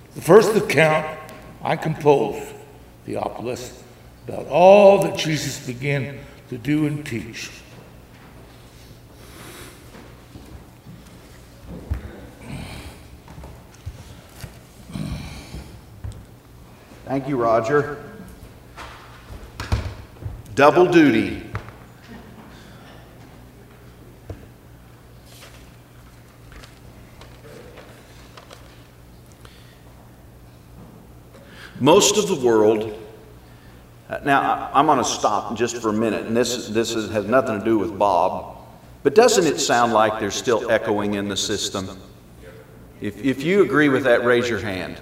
The first account I composed, Theophilus, about all that Jesus began to do and teach. Thank you, Roger. Double duty. Most of the world, now I'm going to stop just for a minute, and this has nothing to do with Bob, but doesn't it sound like there's still echoing in the system? If you agree with that, raise your hand.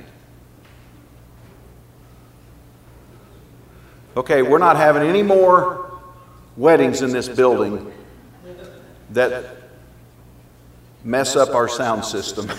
Okay, we're not having any more weddings in this building that mess up our sound system.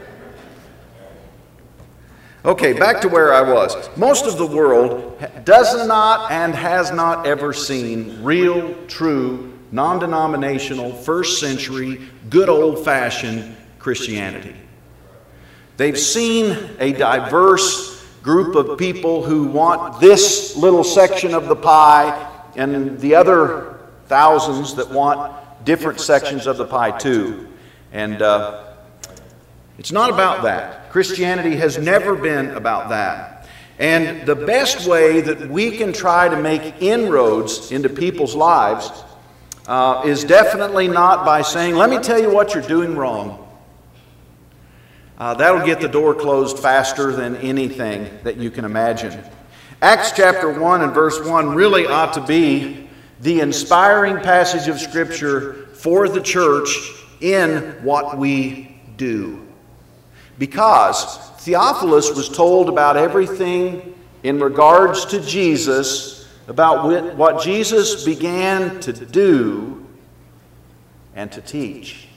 Okay, back to where I was. Most of the world does not and has not ever seen real, true, non-denominational, first century, good old-fashioned Christianity. They've seen a diverse group of people who want this little section of the pie and the other thousands that want different sections of the pie too. And it's not about that. Christianity has never been about that. And the best way that we can try to make inroads into people's lives is definitely not by saying, let me tell you what you're doing wrong. That'll get the door closed faster than anything that you can imagine. Acts chapter 1 and verse 1 really ought to be the inspiring passage of Scripture for the church in what we do. Because Theophilus was told about everything in regards to Jesus, about what Jesus began to do and to teach.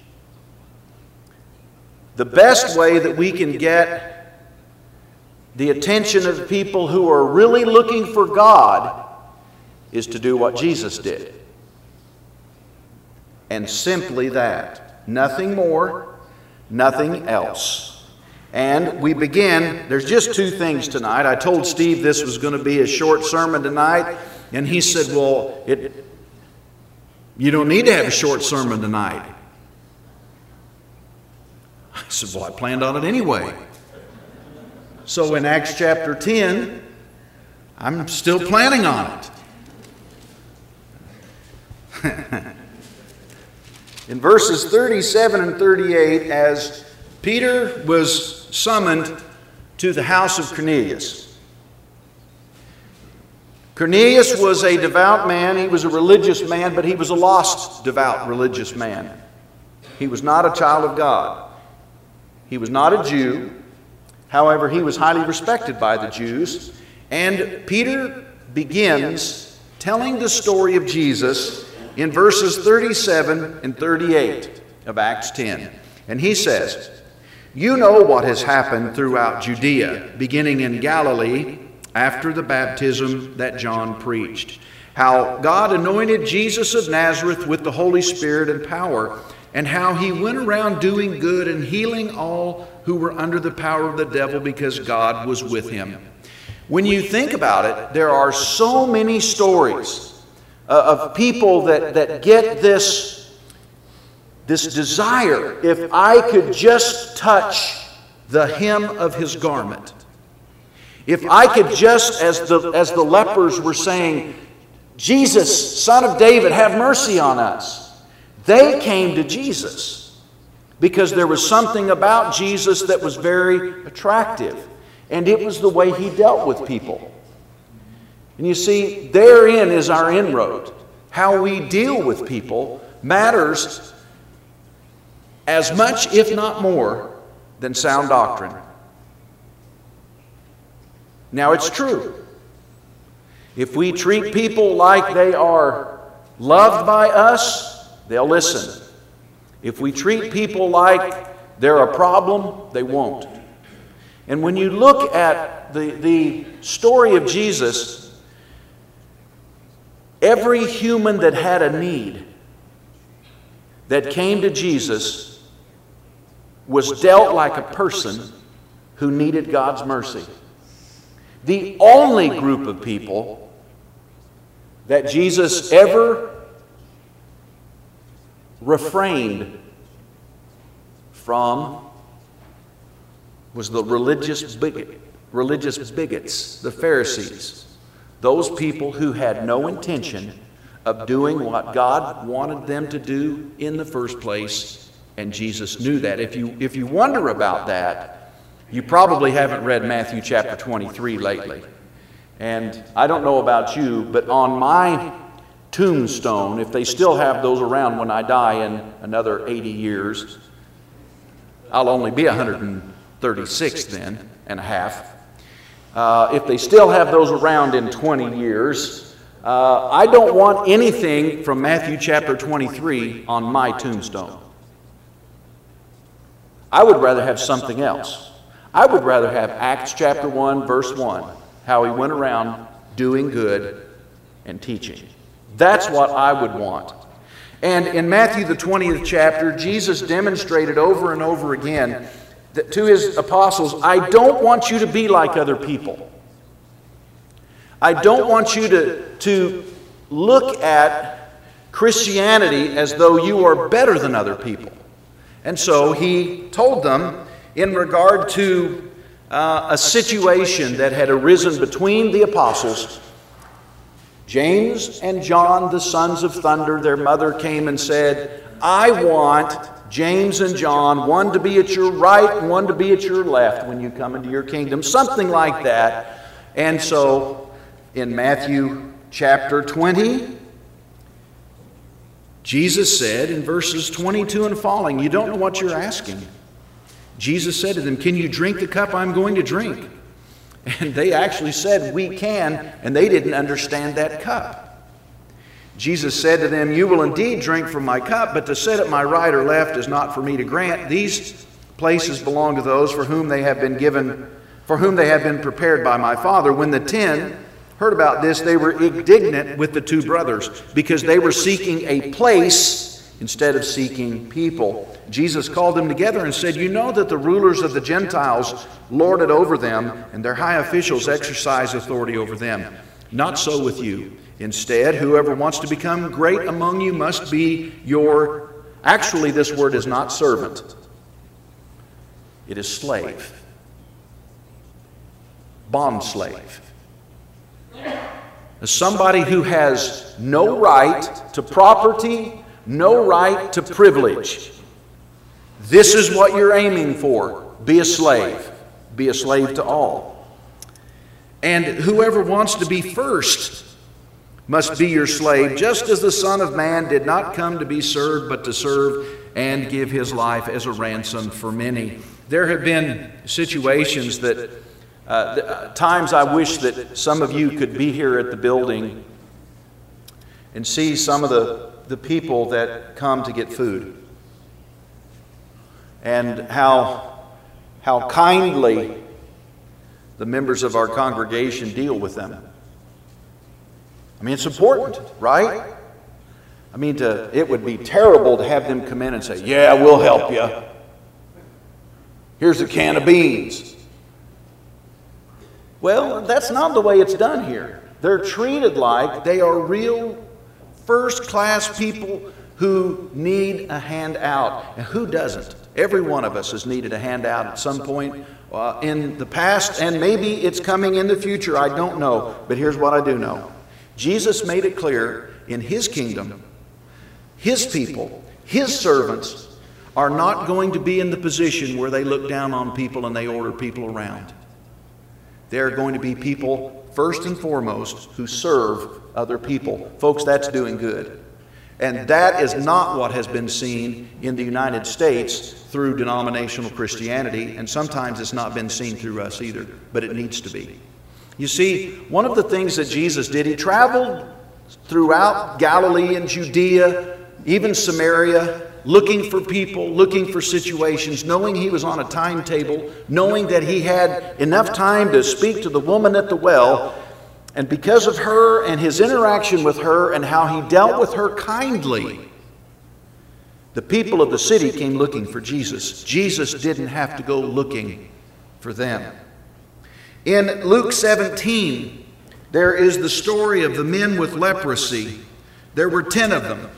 The best way that we can get the attention of people who are really looking for God is to do what Jesus did. And simply that. Nothing more, nothing else. And we begin, there's just two things tonight. I told Steve this was going to be a short sermon tonight, and he said, well, you don't need to have a short sermon tonight. I said, well, I planned on it anyway. So in Acts chapter 10, I'm still planning on it. In verses 37 and 38, as Peter was summoned to the house of Cornelius. Cornelius was a devout man. He was a religious man, but he was a lost, devout, religious man. He was not a child of God. He was not a Jew. However, he was highly respected by the Jews. And Peter begins telling the story of Jesus in verses 37 and 38 of Acts 10. And he says, you know what has happened throughout Judea, beginning in Galilee after the baptism that John preached. How God anointed Jesus of Nazareth with the Holy Spirit and power, and how he went around doing good and healing all who were under the power of the devil because God was with him. When you think about it, there are so many stories of people that get this desire, if I could just touch the hem of his garment. If I could just, as the lepers were saying, Jesus, Son of David, have mercy on us. They came to Jesus because there was something about Jesus that was very attractive. And it was the way he dealt with people. And you see, therein is our inroad. How we deal with people matters as much, if not more, than sound doctrine. Now, it's true. If we treat people like they are loved by us, they'll listen. If we treat people like they're a problem, they won't. And when you look at the story of Jesus, every human that had a need that came to Jesus was dealt like a person who needed God's mercy. The only group of people that Jesus ever refrained from was the religious bigots, the Pharisees. Those people who had no intention of doing what God wanted them to do in the first place, and Jesus knew that. If you wonder about that, you probably haven't read Matthew chapter 23 lately. And I don't know about you, but on my tombstone, if they still have those around when I die in another 80 years, I'll only be 136 then and a half. If they still have those around in 20 years, I don't want anything from Matthew chapter 23 on my tombstone. I would rather have something else. I would rather have Acts chapter 1, verse 1, how he went around doing good and teaching. That's what I would want. And in Matthew the 20th chapter, Jesus demonstrated over and over again that to his apostles, I don't want you to be like other people. I don't want you to look at Christianity as though you are better than other people. And so he told them in regard to a situation that had arisen between the apostles. James and John, the sons of thunder, their mother came and said, I want James and John, one to be at your right and one to be at your left when you come into your kingdom. Something like that. And so in Matthew chapter 20, Jesus said in verses 22 and following, you don't know what you're asking. Jesus said to them, can you drink the cup I'm going to drink? And they actually said, we can, and they didn't understand that cup. Jesus said to them, you will indeed drink from my cup, but to sit at my right or left is not for me to grant. These places belong to those for whom they have been prepared by my Father. When the 10 heard about this, they were indignant with the two brothers because they were seeking a place instead of seeking people. Jesus called them together and said, you know that the rulers of the Gentiles lord it over them, and their high officials exercise authority over them. Not so with you. Instead, whoever wants to become great among you must be your... Actually, this word is not servant. It is slave. Bondslave. Somebody who has no right to property, no right to privilege. This is what you're aiming for. Be a slave. Be a slave to all. And whoever wants to be first must be your slave, just as the Son of Man did not come to be served, but to serve and give his life as a ransom for many. There have been situations that, times I wish that some of you could be here at the building and see some of the people that come to get food. And how kindly the members of our congregation deal with them. I mean, it's important, right? I mean, it would be terrible to have them come in and say, yeah, we'll help you. Here's a can of beans. Well, that's not the way it's done here. They're treated like they are real first-class people who need a handout. And who doesn't? Every one of us has needed a handout at some point in the past, and maybe it's coming in the future. I don't know. But here's what I do know. Jesus made it clear in his kingdom, his people, his servants are not going to be in the position where they look down on people and they order people around. They're going to be people, first and foremost, who serve other people. Folks, that's doing good. And that is not what has been seen in the United States through denominational Christianity, and sometimes it's not been seen through us either, but it needs to be. You see, one of the things that Jesus did, he traveled throughout Galilee and Judea, even Samaria, looking for people, looking for situations, knowing he was on a timetable, knowing that he had enough time to speak to the woman at the well. And because of her and his interaction with her and how he dealt with her kindly, the people of the city came looking for Jesus. Jesus didn't have to go looking for them. In Luke 17, there is the story of the men with leprosy. There were 10 of them.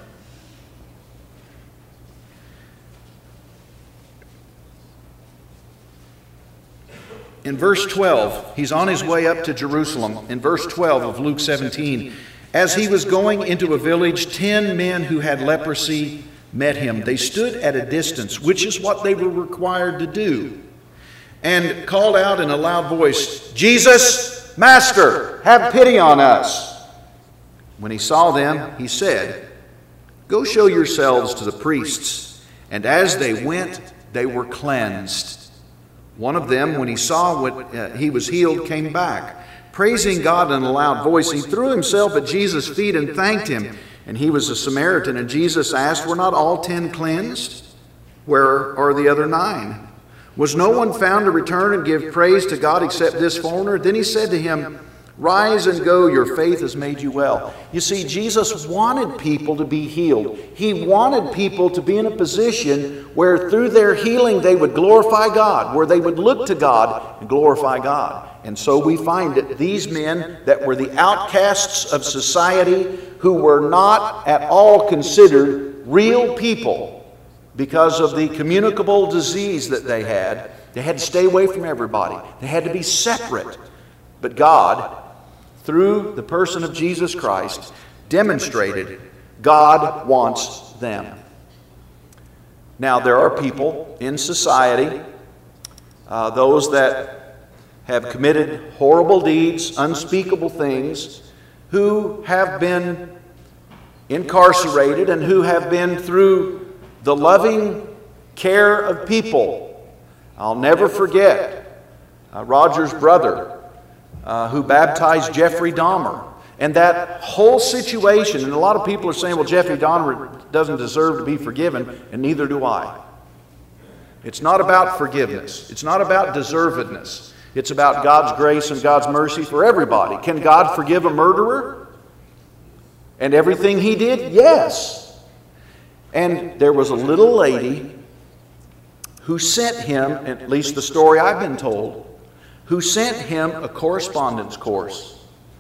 In verse 12, he's on his way up to Jerusalem. In verse 12 of Luke 17, as he was going into a village, 10 men who had leprosy met him. They stood at a distance, which is what they were required to do, and called out in a loud voice, Jesus, Master, have pity on us. When he saw them, he said, Go show yourselves to the priests. And as they went, they were cleansed. One of them, when he saw what he was healed, came back, praising God in a loud voice. He threw himself at Jesus' feet and thanked him. And he was a Samaritan. And Jesus asked, Were not all 10 cleansed? Where are the other 9? Was no one found to return and give praise to God except this foreigner? Then he said to him, Rise and go, your faith has made you well. You see, Jesus wanted people to be healed. He wanted people to be in a position where through their healing they would glorify God, where they would look to God and glorify God. And so we find that these men that were the outcasts of society, who were not at all considered real people because of the communicable disease that they had to stay away from everybody. They had to be separate. But God, through the person of Jesus Christ, demonstrated God wants them. Now, there are people in society, those that have committed horrible deeds, unspeakable things, who have been incarcerated and who have been through the loving care of people. I'll never forget Roger's brother, who baptized Jeffrey Dahmer. And that whole situation, and a lot of people are saying, well, Jeffrey Dahmer doesn't deserve to be forgiven, and neither do I. It's not about forgiveness. It's not about deservedness. It's about God's grace and God's mercy for everybody. Can God forgive a murderer? And everything he did? Yes. And there was a little lady who sent him, at least the story I've been told, who sent him a correspondence course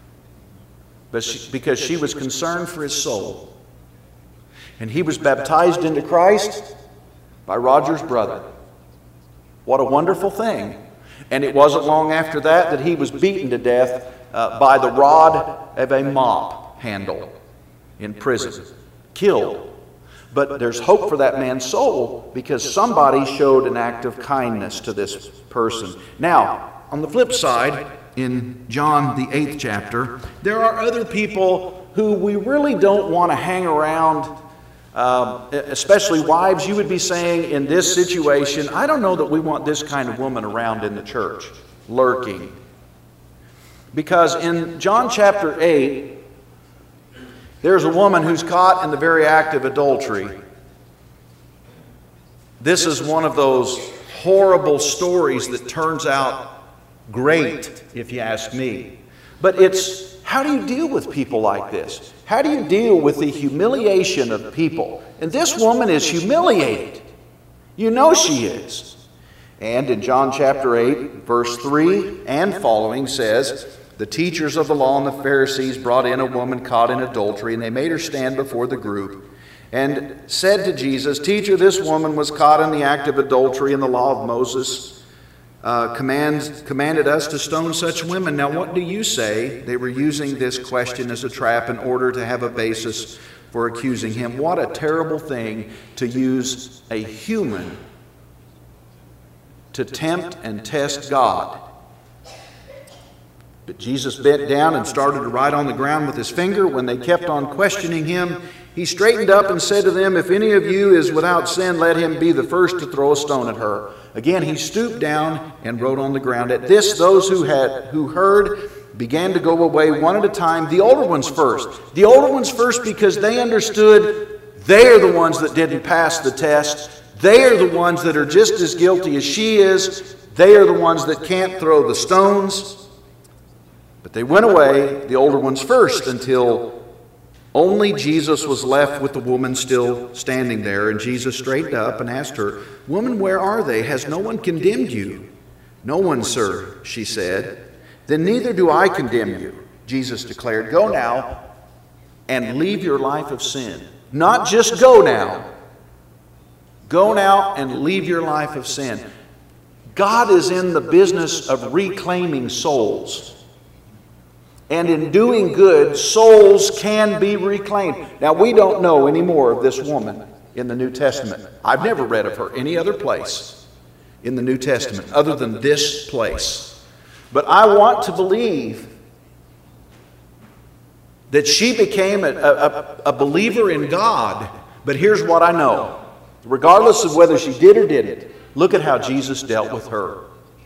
because she was concerned for his soul. And he was baptized into Christ by Roger's brother. What a wonderful thing. And it wasn't long after that he was beaten to death by the rod of a mop handle in prison. Killed. But there's hope for that man's soul because somebody showed an act of kindness to this person. Now, on the flip side, in John the 8th chapter, there are other people who we really don't want to hang around, especially wives. You would be saying in this situation, I don't know that we want this kind of woman around in the church, lurking. Because in John chapter 8, there's a woman who's caught in the very act of adultery. This is one of those horrible stories that turns out great, if you ask me. But it's, how do you deal with people like this? How do you deal with the humiliation of people? And this woman is humiliated. You know she is. And in John chapter 8, verse 3 and following says, the teachers of the law and the Pharisees brought in a woman caught in adultery, and they made her stand before the group and said to Jesus, Teacher, this woman was caught in the act of adultery, and the law of Moses commanded us to stone such women. Now what do you say? They were using this question as a trap in order to have a basis for accusing him. What a terrible thing to use a human to tempt and test God. But Jesus bent down and started to write on the ground with his finger. When they kept on questioning him, he straightened up and said to them, If any of you is without sin, let him be the first to throw a stone at her. Again, he stooped down and wrote on the ground. At this, those who heard began to go away one at a time. The older ones first. The older ones first because they understood they are the ones that didn't pass the test. They are the ones that are just as guilty as she is. They are the ones that can't throw the stones. But they went away, the older ones first, until only Jesus was left with the woman still standing there. And Jesus straightened up and asked her, Woman, where are they? Has no one condemned you? No one, sir, she said. Then neither do I condemn you, Jesus declared. Go now and leave your life of sin. Not just go now. Go now and leave your life of sin. God is in the business of reclaiming souls. And in doing good, souls can be reclaimed. Now, we don't know any more of this woman in the New Testament. I've never read of her any other place in the New Testament other than this place. But I want to believe that she became a believer in God. But here's what I know. Regardless of whether she did or didn't, look at how Jesus dealt with her.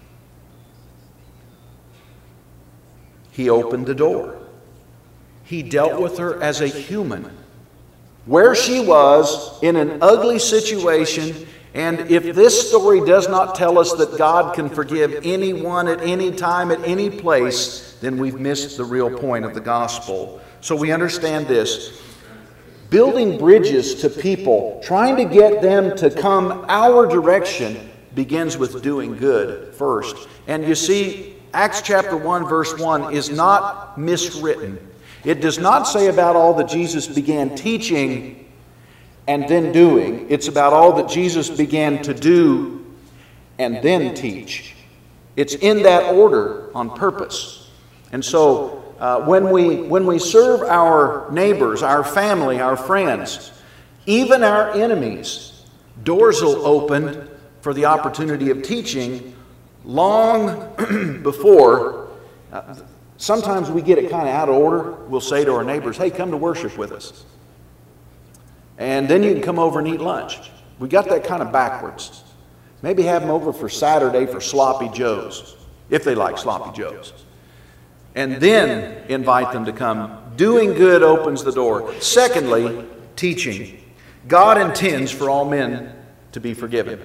He opened the door. He dealt with her as a human. Where she was in an ugly situation, and if this story does not tell us that God can forgive anyone at any time, at any place, then we've missed the real point of the gospel. So we understand this. Building bridges to people, trying to get them to come our direction, begins with doing good first. And you see, Acts chapter 1, verse 1 is not miswritten. It does not say about all that Jesus began teaching and then doing. It's about all that Jesus began to do and then teach. It's in that order on purpose. And so when we serve our neighbors, our family, our friends, even our enemies, doors will open for the opportunity of teaching long before. Sometimes we get it kind of out of order. We'll say to our neighbors, hey, come to worship with us. And then you can come over and eat lunch. We got that kind of backwards. Maybe have them over for Saturday for sloppy joes, if they like sloppy joes. And then invite them to come. Doing good opens the door. Secondly, teaching. God intends for all men to be forgiven.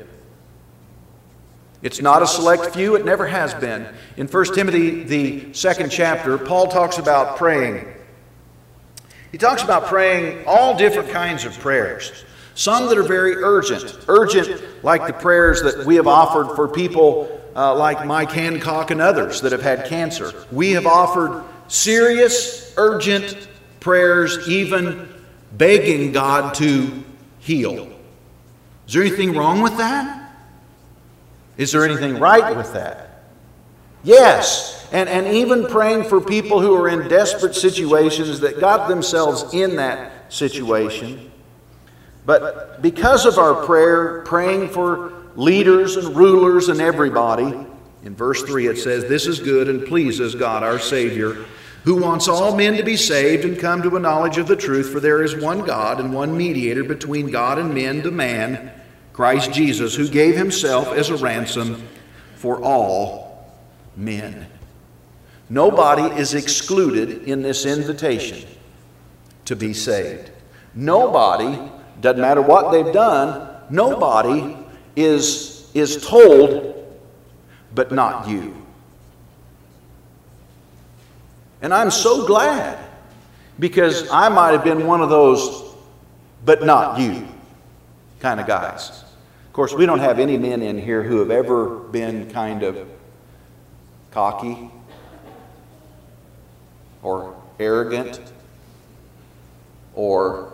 It's not a select few. It never has been. In 1 Timothy, the 2nd chapter, Paul talks about praying. He talks about praying all different kinds of prayers. Some that are very urgent. Urgent like the prayers that we have offered for people like Mike Hancock and others that have had cancer. We have offered serious, urgent prayers, even begging God to heal. Is there anything wrong with that? Is there anything right with that? Yes. And even praying for people who are in desperate situations that got themselves in that situation. But because of our prayer, praying for leaders and rulers and everybody, in verse 3 it says, this is good and pleases God our Savior, who wants all men to be saved and come to a knowledge of the truth, for there is one God and one mediator between God and men, the man, Christ Jesus, who gave himself as a ransom for all men. Nobody is excluded in this invitation to be saved. Nobody, doesn't matter what they've done, nobody is told, but not you. And I'm so glad, because I might have been one of those, but not you kind of guys. Of course, we don't have any men in here who have ever been kind of cocky or arrogant or,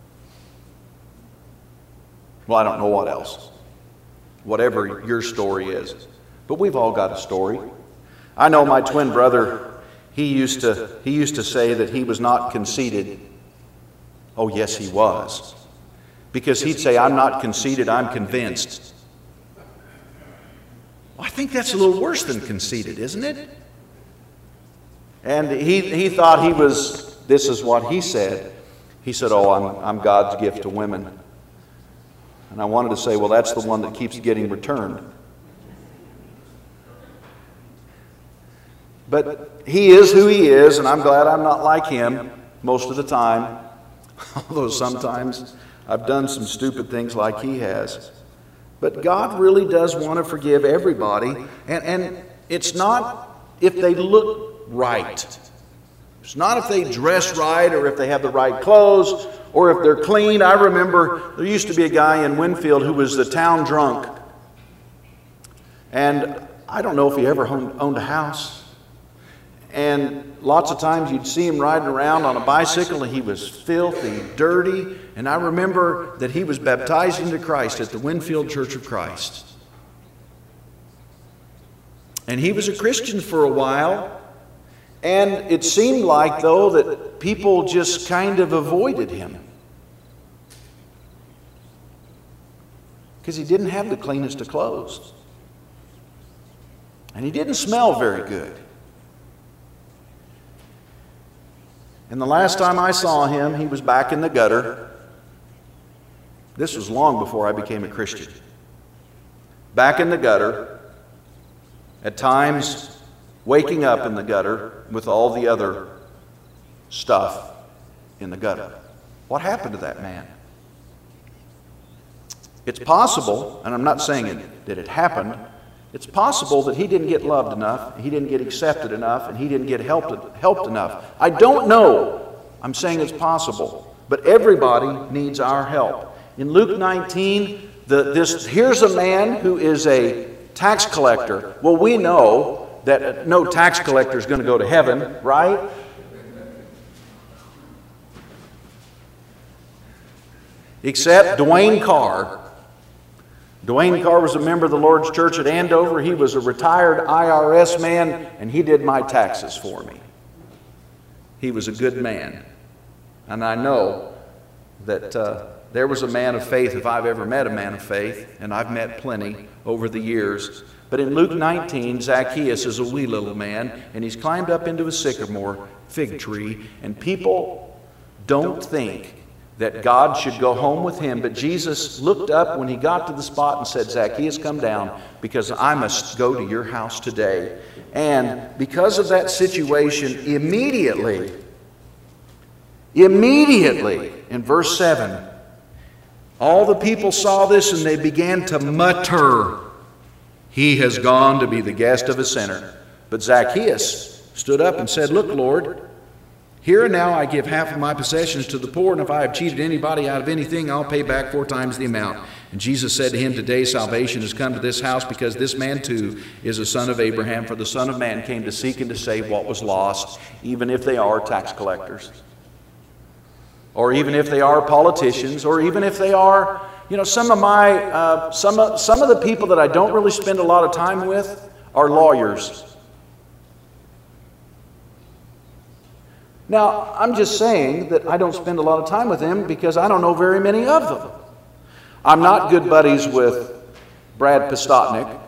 well, I don't know what else. Whatever your story is. But we've all got a story. I know my twin brother, he used to say that he was not conceited. Oh, yes, he was. Because he'd say, I'm not conceited, I'm convinced. Well, I think that's a little worse than conceited, isn't it? And he thought he was, this is what he said. He said, oh, I'm God's gift to women. And I wanted to say, well, that's the one that keeps getting returned. But he is who he is, and I'm glad I'm not like him most of the time. Although sometimes I've done some stupid things like he has. But God really does want to forgive everybody. And it's not if they look right. It's not if they dress right or if they have the right clothes or if they're clean. I remember there used to be a guy in Winfield who was the town drunk. And I don't know if he ever owned a house. And lots of times you'd see him riding around on a bicycle, and he was filthy, dirty. And I remember that he was baptized into Christ at the Winfield Church of Christ. And he was a Christian for a while. And it seemed like, though, that people just kind of avoided him. Because he didn't have the cleanest of clothes. And he didn't smell very good. And the last time I saw him, he was back in the gutter. This was long before I became a Christian. Back in the gutter, at times waking up in the gutter with all the other stuff in the gutter. What happened to that man? It's possible, and I'm not saying that it happened, it's possible that he didn't get loved enough, he didn't get accepted enough, and he didn't get helped enough. I don't know. I'm saying it's possible. But everybody needs our help. In Luke 19, here's a man who is a tax collector. Well, we know that no tax collector is going to go to heaven, right? Except Dwayne Carr. Dwayne Carr was a member of the Lord's Church at Andover. He was a retired IRS man, and he did my taxes for me. He was a good man. And I know that there was a man of faith, if I've ever met a man of faith, and I've met plenty over the years. But in Luke 19, Zacchaeus is a wee little man, and he's climbed up into a sycamore fig tree, and people don't think that God should go home with him. But Jesus looked up when he got to the spot and said, Zacchaeus, come down, because I must go to your house today. And because of that situation, immediately, in verse 7, all the people saw this and they began to mutter, he has gone to be the guest of a sinner. But Zacchaeus stood up and said, look, Lord, here and now I give half of my possessions to the poor, and if I have cheated anybody out of anything, I'll pay back 4 times the amount. And Jesus said to him, today salvation has come to this house, because this man too is a son of Abraham. For the Son of Man came to seek and to save what was lost, even if they are tax collectors, or even if they are politicians, or even if they are, some of the people that I don't really spend a lot of time with are lawyers. Now, I'm just saying that I don't spend a lot of time with them because I don't know very many of them. I'm not good buddies with Brad Pistotnik.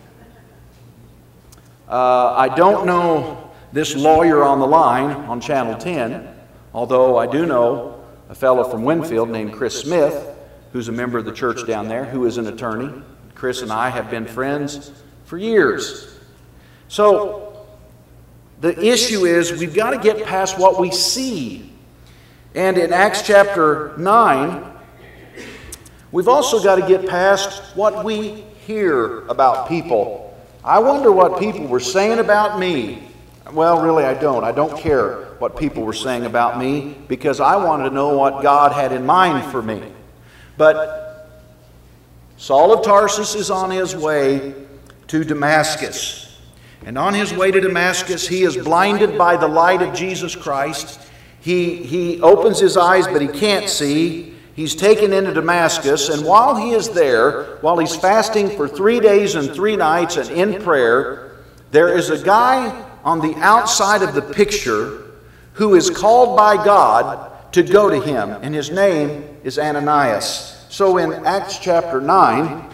I don't know this lawyer on the line on Channel 10, although I do know a fellow from Winfield named Chris Smith, who's a member of the church down there, who is an attorney. Chris and I have been friends for years. So, the issue is we've got to get past what we see. And in Acts chapter 9, we've also got to get past what we hear about people. I wonder what people were saying about me. Well, really, I don't. I don't care what people were saying about me, because I wanted to know what God had in mind for me. But Saul of Tarsus is on his way to Damascus. And on his way to Damascus, he is blinded by the light of Jesus Christ. He opens his eyes, but he can't see. He's taken into Damascus, and while he is there, while he's fasting for 3 days and 3 nights and in prayer, there is a guy on the outside of the picture who is called by God to go to him, and his name is Ananias. So in Acts chapter 9,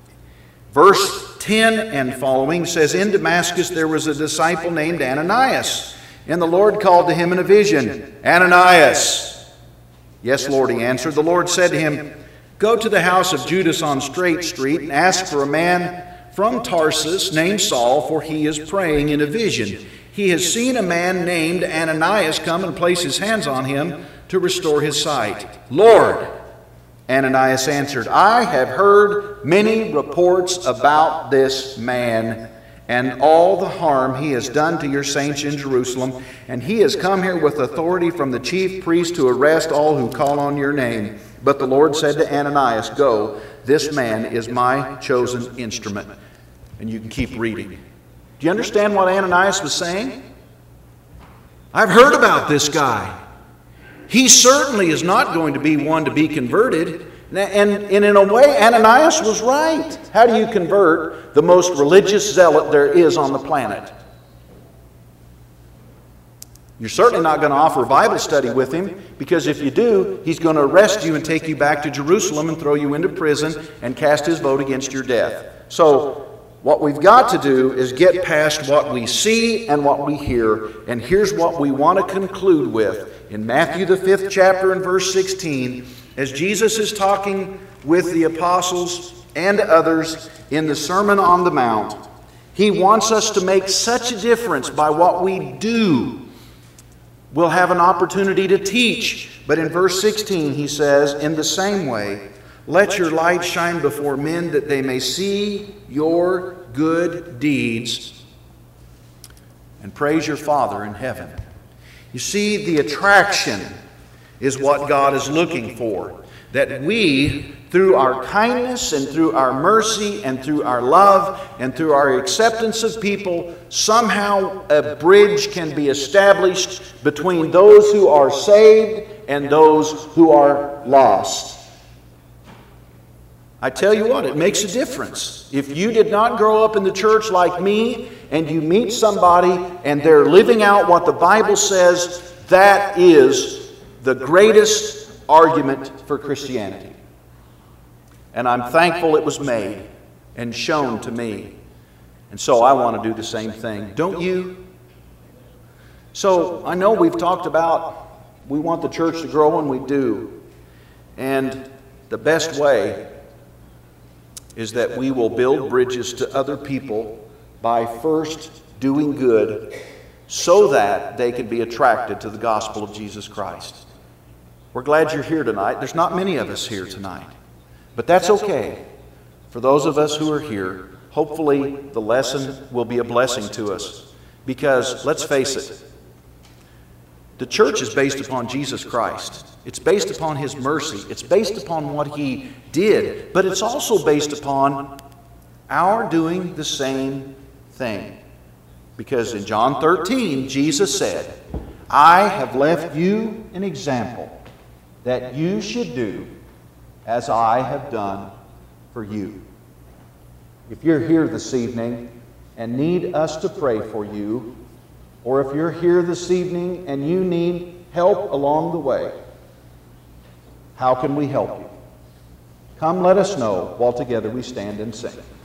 verse 10 and following says, in Damascus there was a disciple named Ananias, and the Lord called to him in a vision, Ananias. Yes, Lord, he answered. The Lord said to him, go to the house of Judas on Straight Street and ask for a man from Tarsus named Saul, for he is praying in a vision. He has seen a man named Ananias come and place his hands on him to restore his sight. Lord, Ananias answered, I have heard many reports about this man and all the harm he has done to your saints in Jerusalem, and he has come here with authority from the chief priest to arrest all who call on your name. But the Lord said to Ananias, go, this man is my chosen instrument. And you can keep reading. Do you understand what Ananias was saying? I've heard about this guy. He certainly is not going to be one to be converted. And in a way, Ananias was right. How do you convert the most religious zealot there is on the planet? You're certainly not going to offer a Bible study with him, because if you do, he's going to arrest you and take you back to Jerusalem and throw you into prison and cast his vote against your death. So what we've got to do is get past what we see and what we hear. And here's what we want to conclude with. In Matthew the 5th chapter and verse 16, as Jesus is talking with the apostles and others in the Sermon on the Mount, he wants us to make such a difference by what we do. We'll have an opportunity to teach. But in verse 16 he says, in the same way, let your light shine before men that they may see your good deeds and praise your Father in heaven. You see, the attraction is what God is looking for. That we, through our kindness and through our mercy and through our love and through our acceptance of people, somehow a bridge can be established between those who are saved and those who are lost. I tell you what, it makes a difference. If you did not grow up in the church like me, and you meet somebody and they're living out what the Bible says, that is the greatest argument for Christianity. And I'm thankful it was made and shown to me. And so I want to do the same thing. Don't you? So I know we've talked about we want the church to grow, and we do. And the best way is that we will build bridges to other people by first doing good so that they can be attracted to the gospel of Jesus Christ. We're glad you're here tonight. There's not many of us here tonight, but that's okay. For those of us who are here, hopefully the lesson will be a blessing to us, because let's face it, the church is based upon Jesus Christ. It's based upon His mercy. It's based upon what He did. But it's also based upon our doing the same thing. Because in John 13, Jesus said, I have left you an example that you should do as I have done for you. If you're here this evening and need us to pray for you, or if you're here this evening and you need help along the way, how can we help you? Come, let us know while together we stand and sing.